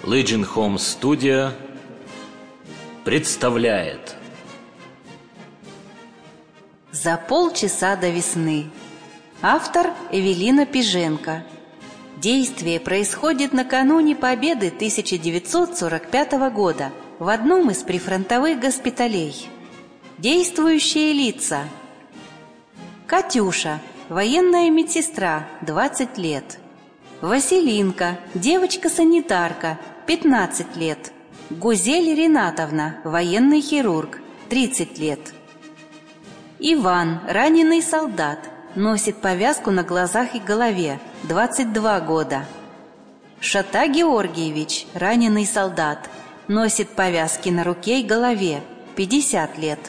Legend Home Studio представляет «За полчаса до весны». Автор Эвелина Пиженко. Действие происходит накануне Победы 1945 года в одном из прифронтовых госпиталей. Действующие лица: Катюша, военная медсестра, 20 лет. Василинка, девочка-санитарка, 15 лет. Гузель Ринатовна, военный хирург, 30 лет. Иван, раненый солдат, носит повязку на глазах и голове, 22 года. Шата Георгиевич, раненый солдат, носит повязки на руке и голове, 50 лет.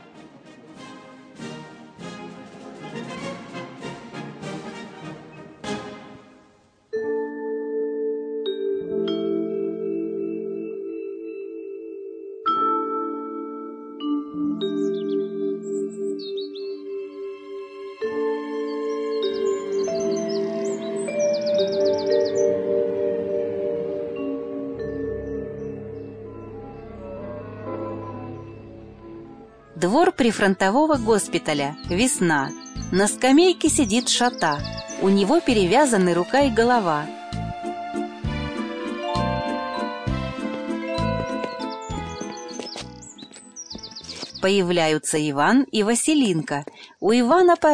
Двор прифронтового госпиталя. Весна. На скамейке сидит Шата. У него перевязаны рука и голова. Появляются Иван и Василинка. У Ивана